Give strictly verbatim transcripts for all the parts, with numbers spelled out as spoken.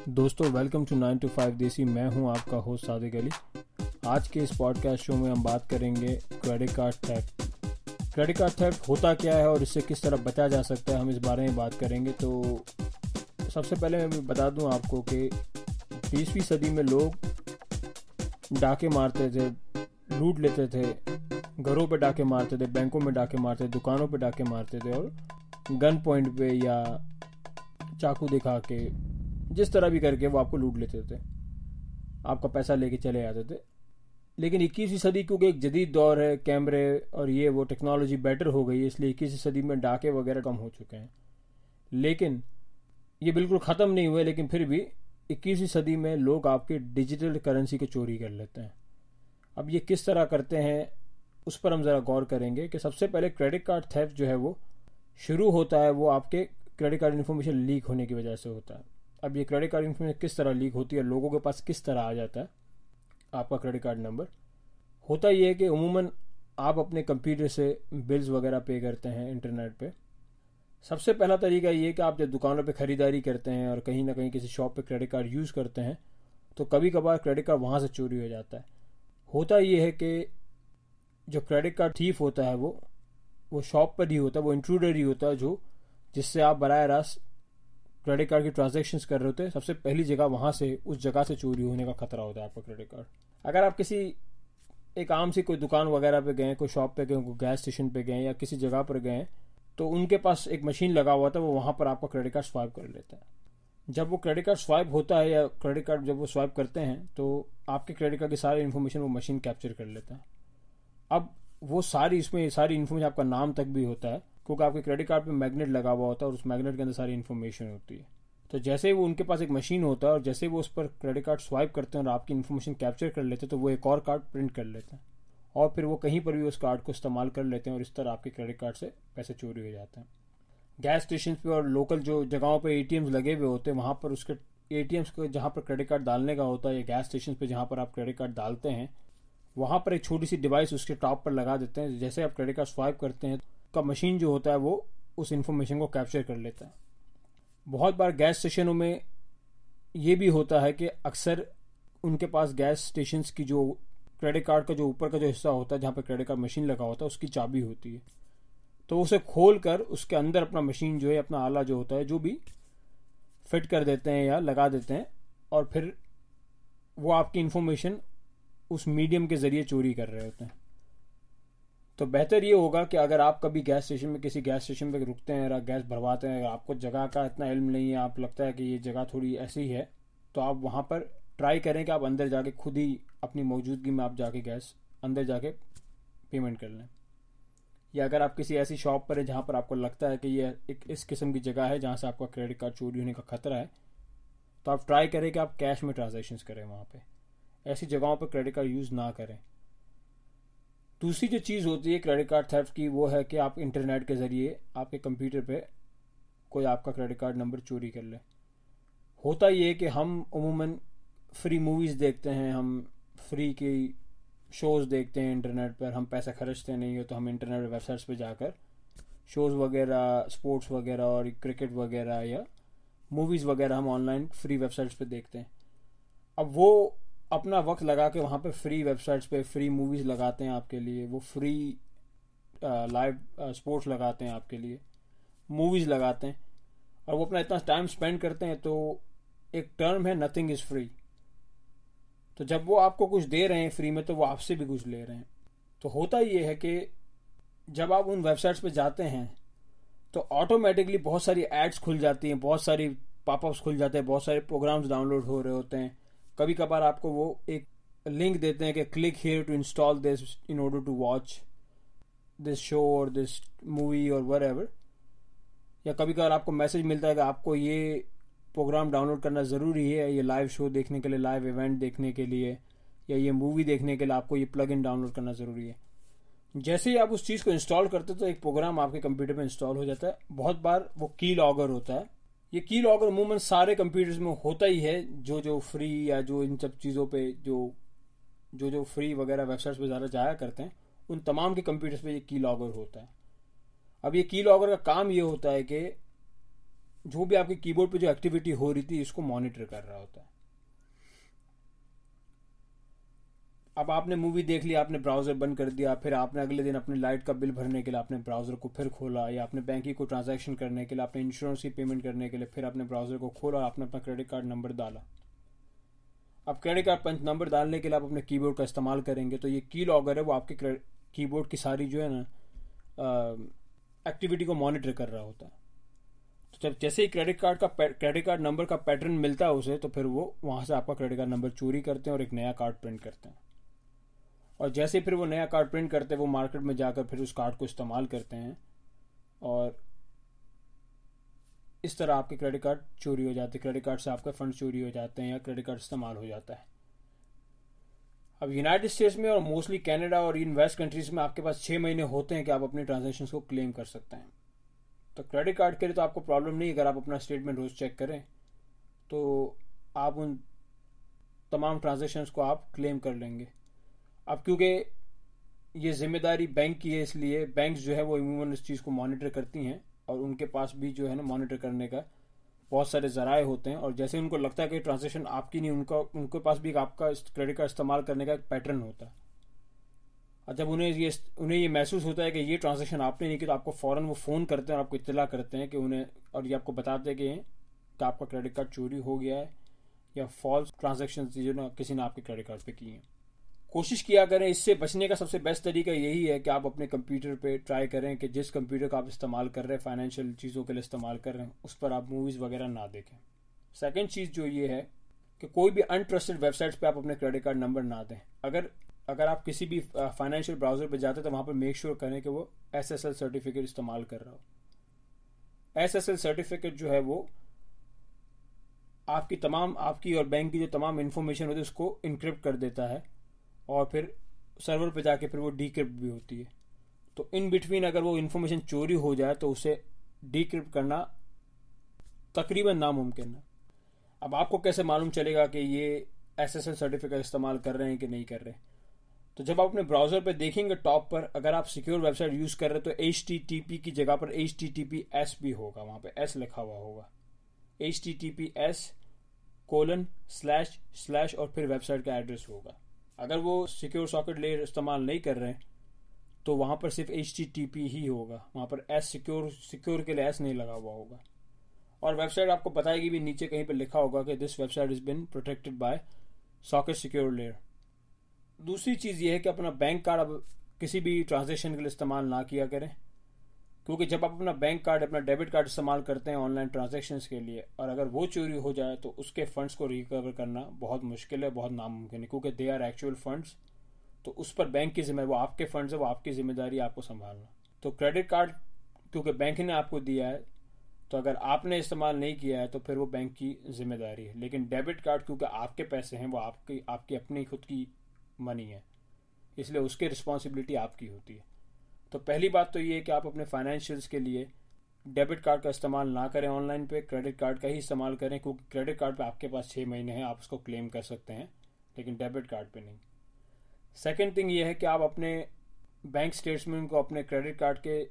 दोस्तों welcome to nine to five Desi. मैं हूं आपका होस्ट सादिक अली। आज के इस पॉडकास्ट शो में हम बात करेंगे credit card theft. Credit card theft होता क्या है और इससे किस तरह बचा जा सकता है, हम इस बारे में बात करेंगे। तो सबसे पहले मैं बता दूं आपको कि बीसवीं सदी में लोग डाके मारते थे, लूट लेते थे, घरों पे डाके मारते थे, बैंकों में डाके मारते थे, दुकानों पे डाके मारते थे और गन पॉइंट पे या चाकू दिखा के जिस तरह भी करके वो आपको लूट लेते थे, आपका पैसा लेके चले जाते थे। लेकिन इक्कीसवीं सदी क्योंकि एक जदीद दौर है, कैमरे और ये वो टेक्नोलॉजी बेटर हो गई है, इसलिए इक्कीसवीं सदी में डाके वगैरह कम हो चुके हैं। लेकिन ये बिल्कुल ख़त्म नहीं हुए, लेकिन फिर भी इक्कीसवीं सदी में लोग आपके डिजिटल करेंसी को चोरी कर लेते हैं। अब ये किस तरह करते हैं उस पर हम ज़रा गौर करेंगे कि सबसे पहले क्रेडिट कार्ड थेफ्ट जो है वो शुरू होता है, वो आपके क्रेडिट कार्ड इन्फॉर्मेशन लीक होने की वजह से होता है। अब ये क्रेडिट कार्ड इन्फॉर्मेशन किस तरह लीक होती है, लोगों के पास किस तरह आ जाता है आपका क्रेडिट कार्ड नंबर। होता ये है कि उमूमन आप अपने कंप्यूटर से बिल्स वगैरह पे करते हैं इंटरनेट पे। सबसे पहला तरीका ये है कि आप जब दुकानों पे ख़रीदारी करते हैं और कहीं ना कहीं किसी शॉप पे क्रेडिट कार्ड यूज़ करते हैं तो कभी कभार क्रेडिट कार्ड वहाँ से चोरी हो जाता है। होता ये है कि जो क्रेडिट कार्ड थीफ होता है वो वो शॉप पर ही होता है, वो इंट्रूडर ही होता है जो जिससे आप बराह रास्त क्रेडिट कार्ड की ट्रांजैक्शंस कर रहे होते हैं। सबसे पहली जगह वहाँ से उस जगह से चोरी होने का खतरा होता है आपका क्रेडिट कार्ड। अगर आप किसी एक आम सी कोई दुकान वगैरह पे गए, कोई शॉप पे गए, कोई गैस स्टेशन पे गए या किसी जगह पर गए तो उनके पास एक मशीन लगा हुआ था, वो वहाँ पर आपका क्रेडिट कार्ड स्वाइप कर लेता है। जब वो क्रेडिट कार्ड स्वाइप होता है या क्रेडिट कार्ड जब वो स्वाइप करते हैं तो आपके क्रेडिट कार्ड की सारी इन्फॉर्मेशन वो मशीन कैप्चर कर लेता है। अब वो सारी इसमें सारी इन्फॉर्मेशन, आपका नाम तक भी होता है क्योंकि आपके क्रेडिट कार्ड पे मैग्नेट लगा हुआ होता है और उस मैग्नेट के अंदर सारी इन्फॉर्मेशन होती है। तो जैसे ही वो उनके पास एक मशीन होता है और जैसे ही वो उस पर क्रेडिट कार्ड स्वाइप करते हैं और आपकी इन्फॉर्मेशन कैप्चर कर लेते हैं तो वो एक और कार्ड प्रिंट कर लेते हैं और फिर वो कहीं पर भी उस कार्ड को इस्तेमाल कर लेते हैं और इस तरह आपके क्रेडिट कार्ड से पैसे चोरी हो जाते हैं। गैस स्टेशन पे और लोकल जो जगहों पर ए टी एम्स लगे हुए होते हैं वहाँ पर उसके ए टी एम्स को जहाँ पर क्रेडिट कार्ड डालने का होता है या गैस स्टेशन पर जहाँ पर आप क्रेडिट कार्ड डालते हैं वहाँ पर एक छोटी सी डिवाइस उसके टॉप पर लगा देते हैं। जैसे आप क्रेडिट कार्ड स्वाइप करते हैं का मशीन जो होता है वो उस इन्फॉर्मेशन को कैप्चर कर लेता है। बहुत बार गैस स्टेशनों में ये भी होता है कि अक्सर उनके पास गैस स्टेशंस की जो क्रेडिट कार्ड का जो ऊपर का जो हिस्सा होता है जहाँ पर क्रेडिट कार्ड मशीन लगा होता है उसकी चाबी होती है, तो उसे खोल कर उसके अंदर अपना मशीन जो है, अपना आला जो होता है जो भी फिट कर देते हैं या लगा देते हैं और फिर वो आपकी इन्फॉर्मेशन उस मीडियम के ज़रिए चोरी कर रहे होते हैं। तो बेहतर ये होगा कि अगर आप कभी गैस स्टेशन में किसी गैस स्टेशन पे रुकते हैं और गैस भरवाते हैं, आपको जगह का इतना इल्म नहीं है, आप लगता है कि ये जगह थोड़ी ऐसी है, तो आप वहाँ पर ट्राई करें कि आप अंदर जाके खुद ही अपनी मौजूदगी में आप जाके गैस अंदर जाके पेमेंट कर लें। या अगर आप किसी ऐसी शॉप पर है जहाँ पर आपको लगता है कि ये एक इस किस्म की जगह है जहाँ से आपका क्रेडिट कार्ड चोरी होने का खतरा है, तो आप ट्राई करें कि आप कैश में ट्रांजेक्शन्स करें वहाँ पर। ऐसी जगहों पर क्रेडिट कार्ड यूज़ ना करें। दूसरी जो चीज़ होती है क्रेडिट कार्ड थेफ्ट की वो है कि आप इंटरनेट के ज़रिए आपके कंप्यूटर पे कोई आपका क्रेडिट कार्ड नंबर चोरी कर ले। होता ये है कि हम उमूमन फ्री मूवीज़ देखते हैं, हम फ्री की शोज़ देखते हैं इंटरनेट पर, हम पैसा खर्चते नहीं हो तो हम इंटरनेट वेबसाइट्स पे जाकर शोज़ वगैरह, स्पोर्ट्स वगैरह और क्रिकेट वगैरह या मूवीज़ वगैरह हम ऑनलाइन फ्री वेबसाइट्स पे देखते हैं। अब वो अपना वक्त लगा के वहाँ पे फ्री वेबसाइट्स पे फ्री मूवीज़ लगाते हैं आपके लिए, वो फ्री लाइव स्पोर्ट्स लगाते हैं आपके लिए, मूवीज़ लगाते हैं और वो अपना इतना टाइम स्पेंड करते हैं। तो एक टर्म है नथिंग इज़ फ्री। तो जब वो आपको कुछ दे रहे हैं फ्री में तो वो आपसे भी कुछ ले रहे हैं। तो होता ये है कि जब आप उन वेबसाइट्स पे जाते हैं तो ऑटोमेटिकली बहुत सारी एड्स खुल जाती हैं, बहुत सारी पॉपअप्स खुल जाते हैं, बहुत सारे प्रोग्राम्स डाउनलोड हो रहे होते हैं। कभी कभार आपको वो एक लिंक देते हैं कि click here to install this in order to watch this show और दिस मूवी और व्हाटएवर। या कभी कभार आपको मैसेज मिलता है कि आपको ये प्रोग्राम डाउनलोड करना ज़रूरी है, ये लाइव शो देखने के लिए, लाइव इवेंट देखने के लिए या ये मूवी देखने के लिए आपको ये प्लग इन डाउनलोड करना ज़रूरी है। जैसे ही आप उस चीज़ को इंस्टॉल करते तो एक प्रोग्राम आपके कंप्यूटर में इंस्टॉल हो जाता है। बहुत बार वो की लॉगर होता है। ये की लॉगर अमूमन सारे कंप्यूटर्स में होता ही है, जो जो फ्री या जो इन सब चीज़ों पे जो जो जो फ्री वगैरह वेबसाइट्स पे ज़्यादा जाया करते हैं उन तमाम के कंप्यूटर्स पे ये की लॉगर होता है। अब ये की लॉगर का काम ये होता है कि जो भी आपके कीबोर्ड पे जो एक्टिविटी हो रही थी इसको मॉनिटर कर रहा होता है। अब आपने मूवी देख ली, आपने ब्राउज़र बंद कर दिया, फिर आपने अगले दिन अपने लाइट का बिल भरने के लिए आपने ब्राउज़र को फिर खोला, या अपने बैंक की कोई ट्रांजैक्शन करने के लिए, अपने इंश्योरेंस की पेमेंट करने के लिए फिर अपने ब्राउज़र को खोला, आपने अपना क्रेडिट कार्ड नंबर डाला। अब क्रेडिट कार्ड नंबर डालने के लिए आप अपने कीबोर्ड का इस्तेमाल करेंगे, तो ये की लॉगर है वो आपके कीबोर्ड की सारी जो है ना एक्टिविटी को मॉनिटर कर रहा होता है। तो जब जैसे ही क्रेडिट कार्ड का क्रेडिट कार्ड नंबर का पैटर्न मिलता है उसे, तो फिर वो वहाँ से आपका क्रेडिट कार्ड नंबर चोरी करते हैं और एक नया कार्ड प्रिंट करते हैं। और जैसे फिर वो नया कार्ड प्रिंट करते हैं, वो मार्केट में जाकर फिर उस कार्ड को इस्तेमाल करते हैं, और इस तरह आपके क्रेडिट कार्ड चोरी हो जाते हैं, क्रेडिट कार्ड से आपके फंड चोरी हो जाते हैं या क्रेडिट कार्ड इस्तेमाल हो जाता है। अब यूनाइटेड स्टेट्स में और मोस्टली कनाडा और इन वेस्ट कंट्रीज में आपके पास छः महीने होते हैं कि आप अपनी ट्रांजेक्शन को क्लेम कर सकते हैं। तो क्रेडिट कार्ड के लिए तो आपको प्रॉब्लम नहीं, अगर आप अपना स्टेटमेंट रोज चेक करें तो आप उन तमाम ट्रांजेक्शन्स को आप क्लेम कर लेंगे। अब क्योंकि ये जिम्मेदारी बैंक की है, इसलिए बैंक जो है वो इमूमन इस चीज़ को मॉनिटर करती हैं, और उनके पास भी जो है ना मॉनिटर करने का बहुत सारे जराए होते हैं। और जैसे उनको लगता है कि ट्रांजेक्शन आपकी नहीं, उनका उनके पास भी आपका क्रेडिट कार्ड इस्तेमाल करने का एक पैटर्न होता है। और जब उन्हें ये उन्हें ये महसूस होता है कि ये ट्रांजेक्शन आपने नहीं की, तो आपको फ़ौरन वो फ़ोन करते हैं और आपको इत्तला करते हैं कि उन्हें, और ये आपको बताते हैं कि, कि आपका क्रेडिट कार्ड चोरी हो गया है या फॉल्स ट्रांजेक्शन जो ना किसी ने आपके क्रेडिट कार्ड पे की हैं। कोशिश किया करें, इससे बचने का सबसे बेस्ट तरीका यही है कि आप अपने कंप्यूटर पे ट्राई करें कि जिस कंप्यूटर का आप इस्तेमाल कर रहे हैं, फाइनेंशियल चीज़ों के लिए इस्तेमाल कर रहे हैं, उस पर आप मूवीज़ वगैरह ना देखें। सेकंड चीज़ जो ये है कि कोई भी अनट्रस्टेड वेबसाइट्स पे आप अपने क्रेडिट कार्ड नंबर ना दें। अगर अगर आप किसी भी फाइनेंशियल ब्राउज़र पे जाते हैं तो वहाँ पर मेक श्योर करें कि वो एस एस एल सर्टिफिकेट इस्तेमाल कर रहा हो। एस एस एल सर्टिफिकेट जो है वो आपकी तमाम आपकी और बैंक की जो तमाम इन्फॉर्मेशन होती है उसको इनक्रिप्ट कर देता है, और फिर सर्वर पे जाके फिर वो डीक्रिप्ट भी होती है। तो इन बिटवीन अगर वो इन्फॉर्मेशन चोरी हो जाए तो उसे डीक्रिप्ट करना तकरीबन नामुमकिन है। अब आपको कैसे मालूम चलेगा कि ये एस एस एल सर्टिफिकेट इस्तेमाल कर रहे हैं कि नहीं कर रहे? तो जब आप अपने ब्राउज़र पे देखेंगे टॉप पर, अगर आप सिक्योर वेबसाइट यूज़ कर रहे हैं तो एच टी टी पी की जगह पर H T T P S भी होगा, वहाँ पे एस लिखा हुआ होगा, H T T P S colon slash slash और फिर वेबसाइट का एड्रेस होगा। अगर वो सिक्योर सॉकेट लेयर इस्तेमाल नहीं कर रहे हैं तो वहाँ पर सिर्फ एच टी टी पी ही होगा, वहाँ पर एस सिक्योर सिक्योर के लिए एस नहीं लगा हुआ होगा। और वेबसाइट आपको बताएगी भी, नीचे कहीं पर लिखा होगा कि this website is been protected by socket secure layer. दूसरी चीज़ ये है कि अपना बैंक कार्ड अब किसी भी ट्रांजेक्शन के लिए इस्तेमाल ना किया करें, क्योंकि जब आप अपना बैंक कार्ड, अपना डेबिट कार्ड इस्तेमाल करते हैं ऑनलाइन ट्रांजैक्शंस के लिए, और अगर वो चोरी हो जाए तो उसके फंड्स को रिकवर करना बहुत मुश्किल है, बहुत नामुमकिन है, क्योंकि दे आर एक्चुअल फंड्स। तो उस पर बैंक की जिम्मेदारी, वो आपके फंड्स है, वो आपकी जिम्मेदारी आपको संभालना। तो क्रेडिट कार्ड क्योंकि बैंक ने आपको दिया है, तो अगर आपने इस्तेमाल नहीं किया है तो फिर वो बैंक की जिम्मेदारी है। लेकिन डेबिट कार्ड क्योंकि आपके पैसे हैं, वो आपकी आपकी अपनी खुद की मनी है, इसलिए उसकी रिस्पॉन्सिबिलिटी आपकी होती है। तो पहली बात तो ये है कि आप अपने फाइनेंशियल्स के लिए डेबिट कार्ड का इस्तेमाल ना करें ऑनलाइन पे, क्रेडिट कार्ड का ही इस्तेमाल करें, क्योंकि क्रेडिट कार्ड पे आपके पास छः महीने हैं, आप उसको क्लेम कर सकते हैं, लेकिन डेबिट कार्ड पे नहीं। सेकेंड थिंग ये है कि आप अपने बैंक स्टेटमेंट को, अपने क्रेडिट कार्ड के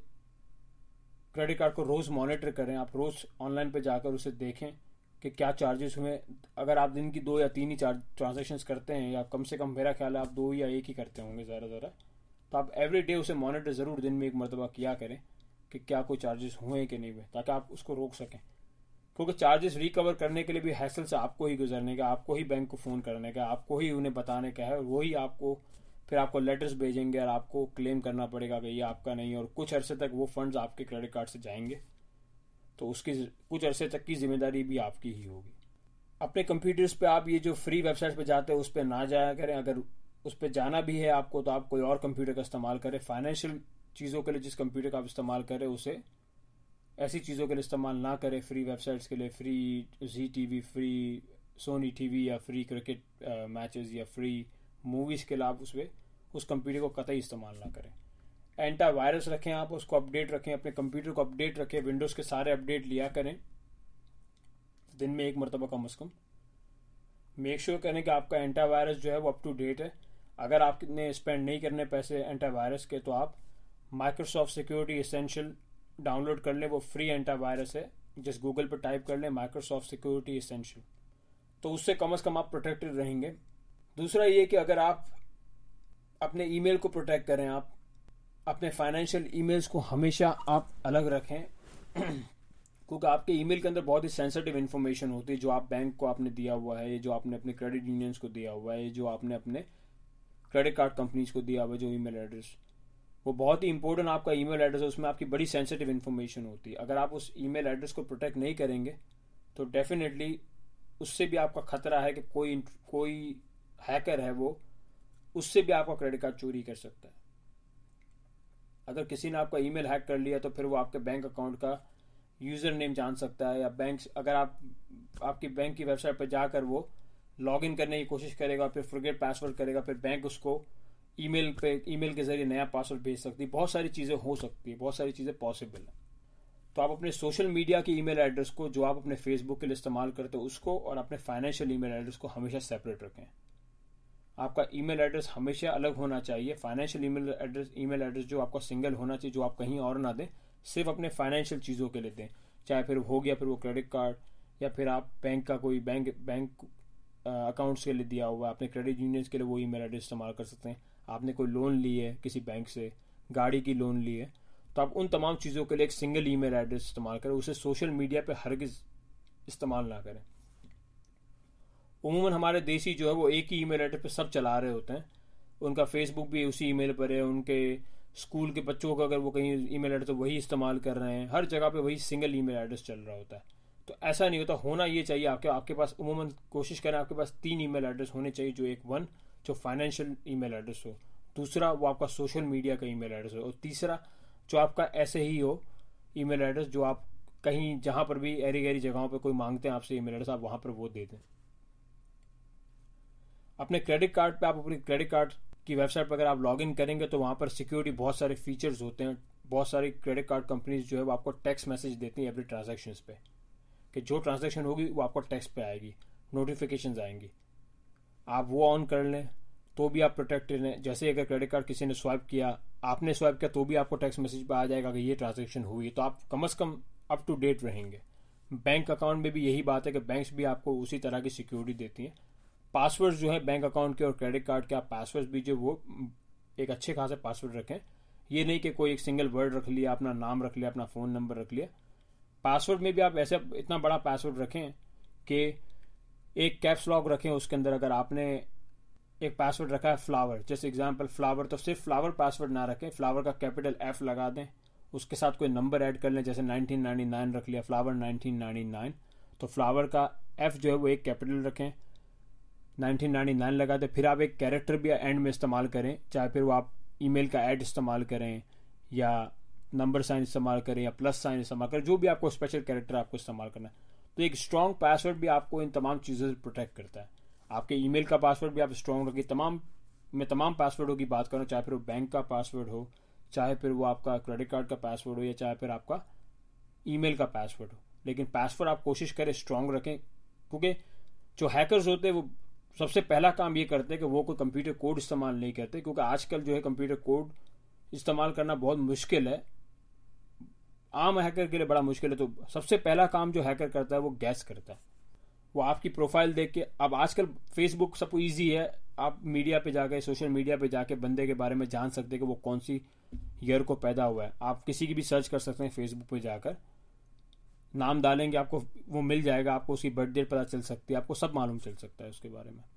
क्रेडिट कार्ड को रोज़ मॉनिटर करें। आप रोज़ ऑनलाइन पे जाकर उसे देखें कि क्या चार्जेस हुए। अगर आप दिन की दो या तीन ही ट्रांजेक्शन्स करते हैं, या कम से कम मेरा ख्याल है आप दो या एक ही करते होंगे ज़्यादा ज़्यादा, तो आप एवरी डे उसे मॉनिटर ज़रूर दिन में एक मरतबा किया करें कि क्या कोई चार्जेस हुए कि नहीं हुए, ताकि आप उसको रोक सकें। क्योंकि चार्जेस रिकवर करने के लिए भी हैसल से आपको ही गुजरने का, आपको ही बैंक को फ़ोन करने का, आपको ही उन्हें बताने का है, और वही आपको फिर आपको लेटर्स भेजेंगे और आपको क्लेम करना पड़ेगा कि ये आपका नहीं, और कुछ अरसे तक वो फंड्स आपके क्रेडिट कार्ड से जाएंगे, तो उसकी कुछ अरसे तक की जिम्मेदारी भी आपकी ही होगी। अपने कंप्यूटर्स पे आप ये जो फ्री वेबसाइट पे जाते हैं उस पर ना जाया करें। अगर उस पर जाना भी है आपको तो आप कोई और कंप्यूटर का इस्तेमाल करें। फाइनेंशियल चीज़ों के लिए जिस कंप्यूटर का आप इस्तेमाल करें उसे ऐसी चीज़ों के लिए इस्तेमाल ना करें, फ्री वेबसाइट्स के लिए, free Zee T V, free Sony T V, या फ्री क्रिकेट मैचेस, या फ्री मूवीज़ के लिए आप उस पर उस कंप्यूटर को कतई इस्तेमाल ना करें। एंटा वायरस रखें, आप उसको अपडेट रखें, अपने कंप्यूटर को अपडेट रखें, विंडोज़ के सारे अपडेट लिया करें दिन में एक मरतबा कम अज़ कम। मेक श्योर करें कि आपका एंटा वायरस जो है वो अप टू डेट है। अगर आपने स्पेंड नहीं करने पैसे एंटा वायरस के, तो आप माइक्रोसॉफ्ट सिक्योरिटी एसेंशियल डाउनलोड कर लें, वो फ्री एंटा वायरस है, जस्ट गूगल पर टाइप कर लें माइक्रोसॉफ्ट सिक्योरिटी एसेंशियल, तो उससे कम से कम आप प्रोटेक्टेड रहेंगे। दूसरा ये कि अगर आप अपने ईमेल को प्रोटेक्ट करें, आप अपने फाइनेंशियल ईमेल्स को हमेशा आप अलग रखें क्योंकि आपके ईमेल के अंदर बहुत ही सेंसिटिव इन्फॉर्मेशन होती है, जो आप बैंक को आपने दिया हुआ है, जो आपने अपने क्रेडिट यूनियंस को दिया हुआ है, जो आपने अपने क्रेडिट कार्ड कंपनीज को दिया हुआ है, जो ईमेल एड्रेस, वो बहुत ही इंपॉर्टेंट आपका ईमेल एड्रेस है, उसमें आपकी बड़ी सेंसिटिव इन्फॉर्मेशन होती है। अगर आप उस ईमेल एड्रेस को प्रोटेक्ट नहीं करेंगे तो डेफिनेटली उससे भी आपका खतरा है कि कोई कोई हैकर है वो उससे भी आपका क्रेडिट कार्ड चोरी कर सकता है। अगर किसी ने आपका ईमेल हैक कर लिया तो फिर वो आपके बैंक अकाउंट का यूजर नेम जान सकता है, या बैंक अगर आप आपकी बैंक की वेबसाइट पर जाकर वो लॉग इन करने की कोशिश करेगा, फिर फॉरगेट पासवर्ड करेगा, फिर बैंक उसको ईमेल पे ईमेल के जरिए नया पासवर्ड भेज सकती है। बहुत सारी चीज़ें हो सकती है, बहुत सारी चीज़ें पॉसिबल है। तो आप अपने सोशल मीडिया की ईमेल एड्रेस को, जो आप अपने फेसबुक के लिए इस्तेमाल करते हो उसको, और अपने फाइनेंशियल ईमेल एड्रेस को हमेशा सेपरेट रखें। आपका ईमेल एड्रेस हमेशा अलग होना चाहिए। Financial email address email address जो आपका सिंगल होना चाहिए, जो आप कहीं और ना दें, सिर्फ अपने फाइनेंशियल चीज़ों के लिए दें, चाहे फिर हो गया फिर वो क्रेडिट कार्ड, या फिर आप बैंक का कोई बैंक बैंक अकाउंट्स के लिए दिया हुआ है, अपने क्रेडिट यूनियंस के लिए वो ईमेल एड्रेस इस्तेमाल कर सकते हैं। आपने कोई लोन ली है किसी बैंक से, गाड़ी की लोन ली है, तो आप उन तमाम चीज़ों के लिए एक सिंगल ईमेल एड्रेस इस्तेमाल करें, उसे सोशल मीडिया पे हरगिज़ इस्तेमाल ना करें। उमूमन हमारे देसी जो है वो एक ही ईमेल एड्रेस पे सब चला रहे होते हैं, उनका फेसबुक भी उसी ईमेल पर है, उनके स्कूल के बच्चों का अगर वो कहीं ईमेल एड्रेस तो वही इस्तेमाल कर रहे हैं, हर जगह पे वही सिंगल ईमेल एड्रेस चल रहा होता है। तो ऐसा नहीं होता, होना ये चाहिए आपके आपके पास उमूमन कोशिश करें आपके पास तीन ईमेल एड्रेस होने चाहिए, जो एक वन जो फाइनेंशियल ईमेल एड्रेस हो, दूसरा वो आपका सोशल मीडिया का ईमेल एड्रेस हो, और तीसरा जो आपका ऐसे ही हो ईमेल एड्रेस जो आप कहीं जहां पर भी एरी गहरी जगहों पर कोई मांगते हैं आपसे ईमेल एड्रेस, आप वहां पर वो दे दें। अपने क्रेडिट कार्ड पे आप अपनी क्रेडिट कार्ड की वेबसाइट पर अगर आप लॉग इन करेंगे तो वहां पर सिक्योरिटी बहुत सारे फीचर्स होते हैं। बहुत सारी क्रेडिट कार्ड कंपनीज जो है वो आपको टेक्स्ट मैसेज देती हैं एवरी ट्रांजेक्शन पे, कि जो ट्रांजेक्शन होगी वो आपको टेक्स्ट पे आएगी, नोटिफिकेशंस आएंगी, आप वो ऑन कर लें तो भी आप प्रोटेक्टेड हैं। जैसे अगर क्रेडिट कार्ड किसी ने स्वाइप किया, आपने स्वाइप किया, तो भी आपको टेक्स्ट मैसेज पे आ जाएगा कि ये ट्रांजेक्शन हुई, तो आप कम से कम अप टू डेट रहेंगे। बैंक अकाउंट में भी यही बात है कि बैंक्स भी आपको उसी तरह की सिक्योरिटी देती हैं। पासवर्ड जो है बैंक अकाउंट के और क्रेडिट कार्ड के, आप पासवर्ड भी जो वो एक अच्छे खासे पासवर्ड रखें। ये नहीं कि कोई एक सिंगल वर्ड रख लिया, अपना नाम रख लिया, अपना फ़ोन नंबर रख लिया। पासवर्ड में भी आप ऐसे इतना बड़ा पासवर्ड रखें कि एक कैप्स लॉक रखें उसके अंदर। अगर आपने एक पासवर्ड रखा है फ्लावर, जैसे एग्जांपल फ्लावर, तो सिर्फ फ्लावर पासवर्ड ना रखें, फ्लावर का कैपिटल एफ लगा दें, उसके साथ कोई नंबर ऐड कर लें, जैसे नाइनटीन नाइंटी नाइन रख लिया, फ्लावर नाइनटीन नाइंटी नाइन, तो फ्लावर का एफ जो है वो एक कैपिटल रखें, नाइनटीन नाइंटी नाइन लगा दें। फिर आप एक कैरेक्टर भी एंड में इस्तेमाल करें, चाहे फिर वो आप ईमेल का ऐड इस्तेमाल करें, या नंबर साइन इस्तेमाल करें, या प्लस साइन इस्तेमाल करें, जो भी आपको स्पेशल कैरेक्टर आपको इस्तेमाल करना है। तो एक स्ट्रॉन्ग पासवर्ड भी आपको इन तमाम चीज़ों से प्रोटेक्ट करता है। आपके ईमेल का पासवर्ड भी आप स्ट्रॉन्ग रखिए। तमाम मैं तमाम पासवर्डों की बात करूँ, चाहे फिर वो बैंक का पासवर्ड हो, चाहे फिर वो आपका क्रेडिट कार्ड का पासवर्ड हो, या चाहे फिर आपका ईमेल का पासवर्ड हो, लेकिन पासवर्ड आप कोशिश करें स्ट्रॉन्ग रखें, क्योंकि जो हैकर्स होते हैं वो सबसे पहला काम ये करते हैं कि वो कोई कंप्यूटर कोड इस्तेमाल नहीं करते, क्योंकि आजकल जो है कंप्यूटर कोड इस्तेमाल करना बहुत मुश्किल है, आम हैकर के लिए बड़ा मुश्किल है। तो सबसे पहला काम जो हैकर करता है वो गैस करता है, वो आपकी प्रोफाइल देख के। अब आजकल फेसबुक सबको ईजी है, आप मीडिया पे जाके, सोशल मीडिया पे जाके बंदे के बारे में जान सकते हैं कि वो कौन सी ईयर को पैदा हुआ है। आप किसी की भी सर्च कर सकते हैं फेसबुक पे जाकर, नाम डालेंगे आपको वो मिल जाएगा, आपको उसकी बर्थ डेट पता चल सकती है, आपको सब मालूम चल सकता है उसके बारे में।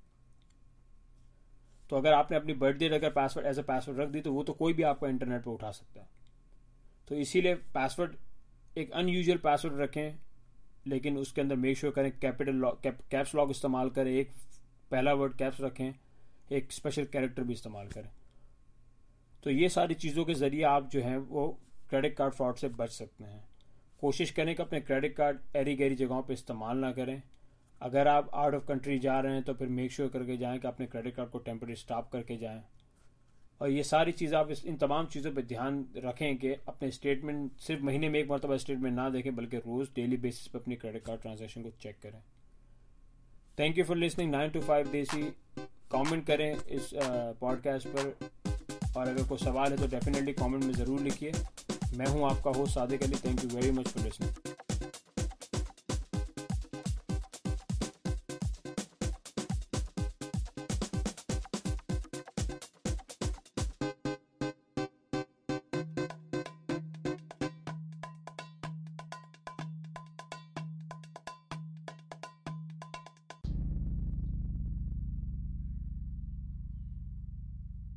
तो अगर आपने अपनी बर्थ डेट अगर पासवर्ड एज ए पासवर्ड रख दी तो वो तो कोई भी आपका इंटरनेट पे उठा सकता है। तो इसीलिए पासवर्ड एक अनयूजुअल पासवर्ड रखें, लेकिन उसके अंदर मेक श्योर करें capital lock cap, caps lock इस्तेमाल करें, एक पहला वर्ड कैप्स रखें, एक स्पेशल कैरेक्टर भी इस्तेमाल करें। तो ये सारी चीज़ों के जरिए आप जो है वो क्रेडिट कार्ड फ्रॉड से बच सकते हैं। कोशिश करें कि अपने क्रेडिट कार्ड एरी गहरी जगहों पे इस्तेमाल ना करें। अगर आप आउट ऑफ कंट्री जा रहे हैं तो फिर मेक श्योर करके जाएं कि अपने क्रेडिट कार्ड को टेम्परेरी स्टॉप करके जाएं। और ये सारी चीज़ आप इस इन तमाम चीज़ों पे ध्यान रखें कि अपने स्टेटमेंट सिर्फ महीने में एक मरतबा स्टेटमेंट ना देखें, बल्कि रोज़ डेली बेसिस पे अपनी क्रेडिट कार्ड ट्रांजैक्शन को चेक करें। Thank you for listening nine to five Desi. Comment करें इस पॉडकास्ट पर, और अगर कोई सवाल है तो डेफिनेटली कमेंट में ज़रूर लिखिए। मैं हूं आपका host Sadiq Ali. Thank you very much for listening.